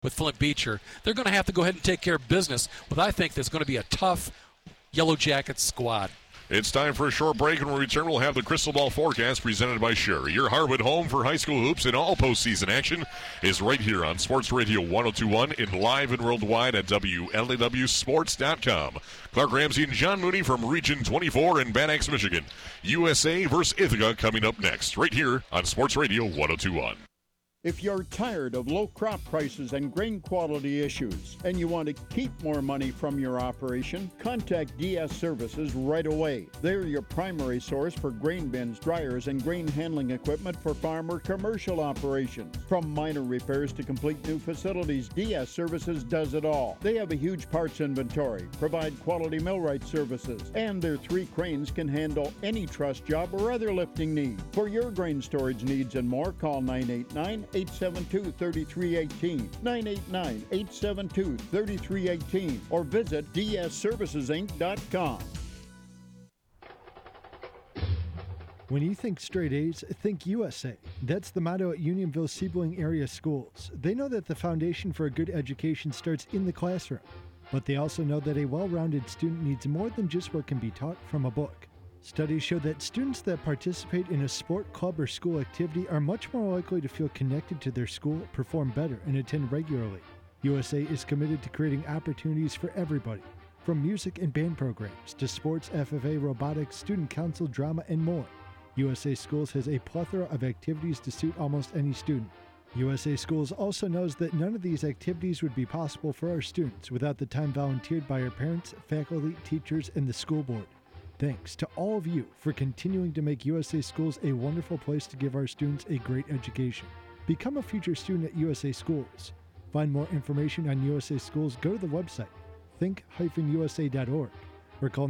with Flint Beecher, they're going to have to go ahead and take care of business with, I think, that's going to be a tough Yellow Jackets squad. It's time for a short break, and when we return, we'll have the Crystal Ball forecast presented by Sure. Your Harwood home for high school hoops and all postseason action is right here on Sports Radio 102.1 and live and worldwide at WLAWsports.com. Clark Ramsey and John Mooney from Region 24 in Van Nuys, Michigan. USA versus Ithaca coming up next, right here on Sports Radio 102.1. If you're tired of low crop prices and grain quality issues and you want to keep more money from your operation, contact DS Services right away. They're your primary source for grain bins, dryers, and grain handling equipment for farm or commercial operations. From minor repairs to complete new facilities, DS Services does it all. They have a huge parts inventory, provide quality millwright services, and their 3 cranes can handle any truss job or other lifting need. For your grain storage needs and more, call 989-872-3318, 989-872-3318, or visit dsservicesinc.com. When you think straight A's, think USA. That's the motto at Unionville-Siebling area schools. They know that the foundation for a good education starts in the classroom, but they also know that a well-rounded student needs more than just what can be taught from a book. Studies show that students that participate in a sport, club, or school activity are much more likely to feel connected to their school, perform better, and attend regularly. USA is committed to creating opportunities for everybody, from music and band programs to sports, FFA, robotics, student council, drama, and more. USA Schools has a plethora of activities to suit almost any student. USA Schools also knows that none of these activities would be possible for our students without the time volunteered by our parents, faculty, teachers, and the school board. Thanks to all of you for continuing to make USA Schools a wonderful place to give our students a great education. Become a future student at USA Schools. Find more information on USA Schools, go to the website, think-usa.org, or call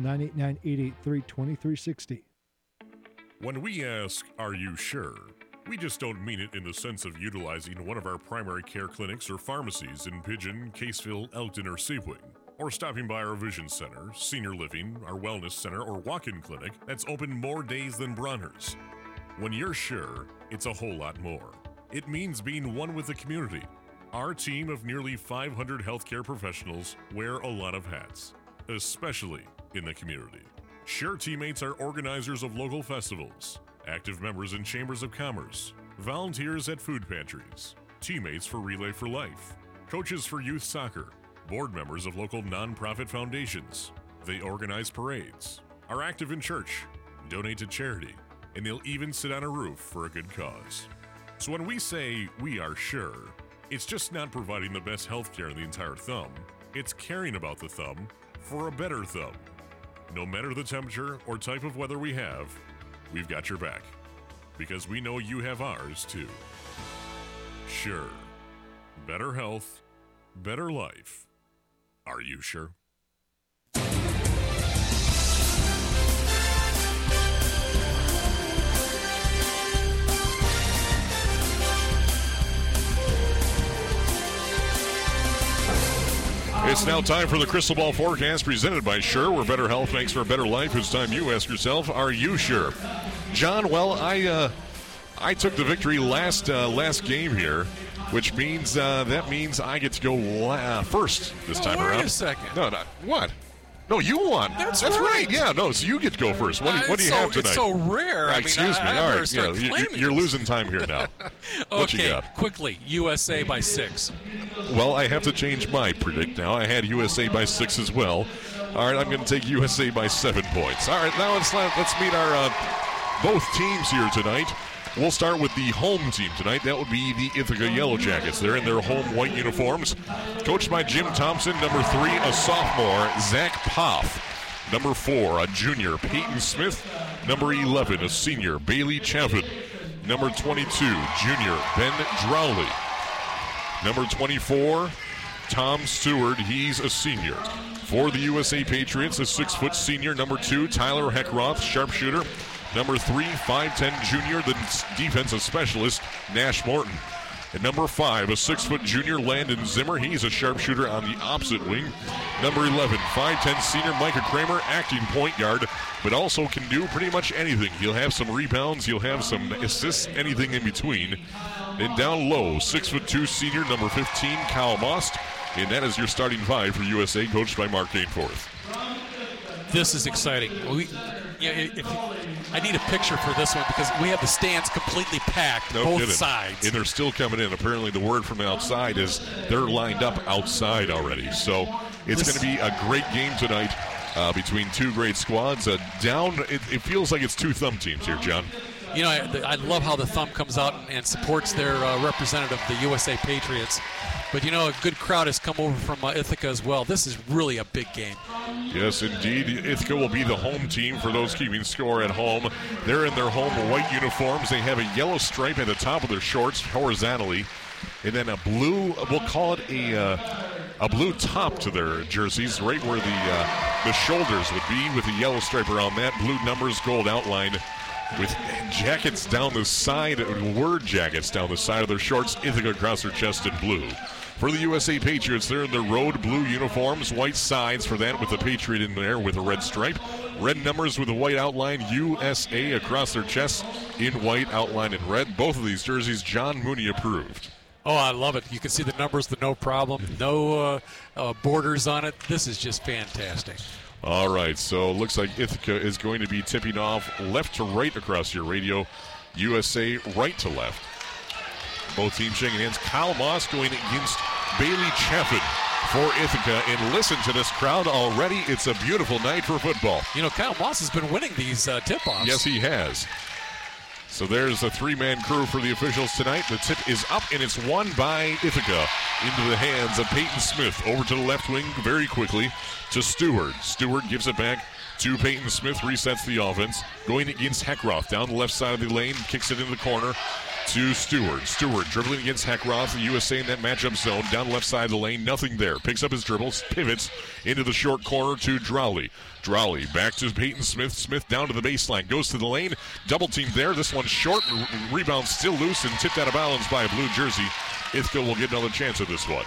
989-883-2360. When we ask, are you sure? We just don't mean it in the sense of utilizing one of our primary care clinics or pharmacies in Pigeon, Caseville, Elkton, or Sebring, or stopping by our Vision Center, Senior Living, our Wellness Center, or walk-in clinic that's open more days than Bronner's. When you're sure, it's a whole lot more. It means being one with the community. Our team of nearly 500 healthcare professionals wear a lot of hats, especially in the community. Sure teammates are organizers of local festivals, active members in chambers of commerce, volunteers at food pantries, teammates for Relay for Life, coaches for youth soccer, board members of local nonprofit foundations. They organize parades, are active in church, donate to charity, and they'll even sit on a roof for a good cause. So when we say we are sure, it's just not providing the best health care in the entire thumb. It's caring about the thumb for a better thumb. No matter the temperature or type of weather we have, we've got your back. Because we know you have ours too. Sure. Better health, better life. Are you sure? It's now time for the Crystal Ball forecast presented by Sure, where better health makes for a better life. It's time you ask yourself, are you sure? John, well, I took the victory last game here, which means that means I get to go first this time around. Wait a second. No, what? No, you won. That's right. Yeah, no, so you get to go first. What do you have tonight? It's so rare. Excuse me. All right, you're losing time here now. What you got? Quickly, USA by 6. Well, I have to change my predict now. I had USA by 6 as well. All right, I'm going to take USA by 7 points. All right, now let's meet our both teams here tonight. We'll start with the home team tonight. That would be the Ithaca Yellow Jackets. They're in their home white uniforms. Coached by Jim Thompson. Number 3, a sophomore, Zach Poff. Number 4, a junior, Peyton Smith. Number 11, a senior, Bailey Chaffin. Number 22, junior, Ben Drowley. Number 24, Tom Stewart. He's a senior. For the USA Patriots, a 6-foot senior, number 2, Tyler Heckroth, sharpshooter. Number 3, 5'10" junior, the defensive specialist, Nash Morton. And number 5, a 6-foot junior, Landon Zimmer. He's a sharpshooter on the opposite wing. Number 11, 5'10 senior, Micah Kramer, acting point guard, but also can do pretty much anything. He'll have some rebounds, he'll have some assists, anything in between. And down low, 6'2 senior, number 15, Kyle Most. And that is your starting 5 for USA, coached by Mark Danforth. This is exciting. I need a picture for this one because we have the stands completely packed, both sides. And they're still coming in. Apparently the word from the outside is they're lined up outside already. So it's going to be a great game tonight between two great squads. It feels like it's two thumb teams here, John. You know, I love how the thumb comes out and supports their representative, the USA Patriots. But, you know, a good crowd has come over from Ithaca as well. This is really a big game. Yes, indeed. Ithaca will be the home team for those keeping score at home. They're in their home white uniforms. They have a yellow stripe at the top of their shorts horizontally. And then a blue, we'll call it a blue top to their jerseys, right where the shoulders would be, with a yellow stripe around that. Blue numbers, gold outline, with jackets down the side, word jackets down the side of their shorts, Ithaca across their chest in blue. For the USA Patriots, they're in their road blue uniforms, white sides for that with the Patriot in there with a red stripe. Red numbers with a white outline, USA across their chests in white outline in red. Both of these jerseys, John Mooney approved. Oh, I love it. You can see the numbers with no problem, no borders on it. This is just fantastic. All right, so it looks like Ithaca is going to be tipping off left to right across your radio. USA right to left. Both teams shaking hands. Kyle Moss going against Bailey Chaffin for Ithaca. And listen to this crowd already. It's a beautiful night for football. You know, Kyle Moss has been winning these tip-offs. Yes, he has. So there's a three-man crew for the officials tonight. The tip is up, and it's won by Ithaca into the hands of Peyton Smith. Over to the left wing very quickly to Stewart. Stewart gives it back to Peyton Smith, resets the offense. Going against Heckroth down the left side of the lane, kicks it into the corner to Stewart. Stewart dribbling against Heckroth, the USA in that matchup zone. Down the left side of the lane, nothing there. Picks up his dribbles, pivots into the short corner to Drowley. Drowley back to Peyton Smith. Smith down to the baseline, goes to the lane. Double team there. This one short. Rebound still loose and tipped out of bounds by a blue jersey. Ithaca will get another chance at this one.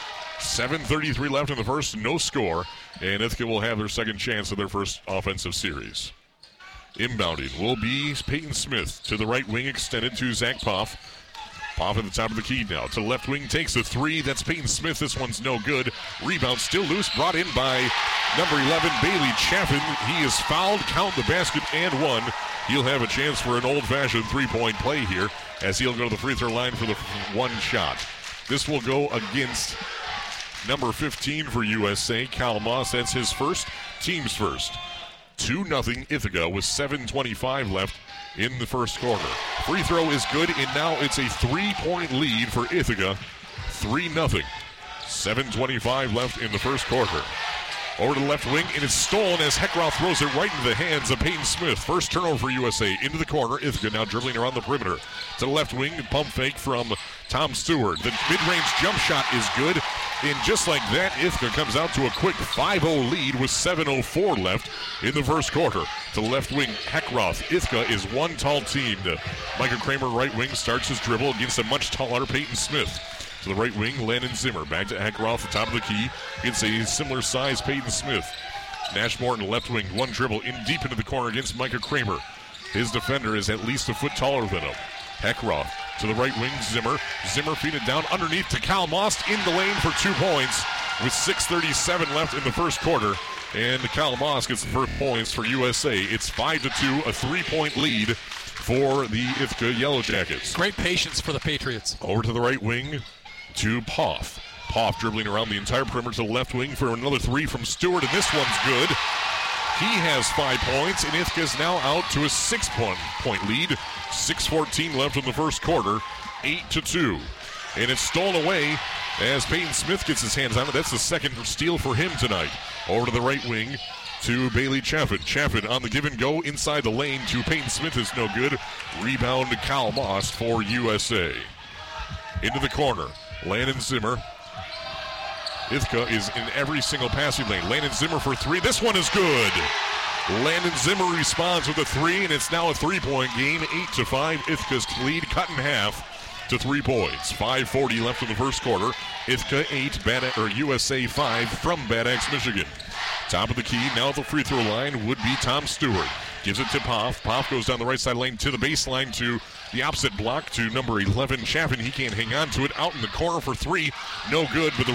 7:33 left in the first, no score. And Ithaca will have their second chance of their first offensive series. Inbounding will be Peyton Smith to the right wing, extended to Zach Poff. Poff at the top of the key now. To the left wing, takes the three. That's Peyton Smith. This one's no good. Rebound still loose. Brought in by number 11, Bailey Chaffin. He is fouled. Count the basket and one. He'll have a chance for an old-fashioned three-point play here as he'll go to the free throw line for the one shot. This will go against number 15 for USA, Kyle Moss. That's his first, team's first. 2-0 Ithaca with 7:25 left in the first quarter. Free throw is good, and now it's a 3-point lead for Ithaca. 3-0. 7:25 left in the first quarter. Over to the left wing, and it's stolen as Heckroth throws it right into the hands of Peyton Smith. First turnover for USA. Into the corner. Ithaca now dribbling around the perimeter. To the left wing, pump fake from Tom Stewart. The mid-range jump shot is good. And just like that, Ithaca comes out to a quick 5-0 lead with 7:04 left in the first quarter. To the left wing, Heckroth. Ithaca is one tall team. Micah Kramer, right wing, starts his dribble against a much taller Peyton Smith. To the right wing, Landon Zimmer. Back to Heckroth, the top of the key. It's a similar size Peyton Smith. Nash Morton, left wing, one dribble in deep into the corner against Micah Kramer. His defender is at least a foot taller than him. Heckroth to the right wing, Zimmer. Zimmer feed it down underneath to Kyle Most in the lane for 2 points with 6:37 left in the first quarter. And Kyle Most gets the first points for USA. It's 5-2, a 3-point lead for the Ithaca Yellow Jackets. Great patience for the Patriots. Over to the right wing to Poff. Poff dribbling around the entire perimeter to the left wing for another three from Stewart, and this one's good. He has 5 points, and Ithaca's now out to a 6-point lead. 6:14 left in the first quarter, 8-2. And it's stolen away as Peyton Smith gets his hands on it. That's the second steal for him tonight. Over to the right wing to Bailey Chaffin. Chaffin on the give and go inside the lane to Peyton Smith is no good. Rebound to Kyle Most for USA. Into the corner, Landon Zimmer. Ithaca is in every single passing lane. Landon Zimmer for three. This one is good. Landon Zimmer responds with a three, and it's now a 3-point game. 8-5. Ithaca's lead cut in half to 3 points. 5:40 left in the first quarter. Ithaca 8, USA 5 from Bad Axe, Michigan. Top of the key, now at the free throw line would be Tom Stewart. Gives it to Poff. Poff goes down the right side lane to the baseline to the opposite block to number 11, Chaffin. He can't hang on to it. Out in the corner for 3. No good, but the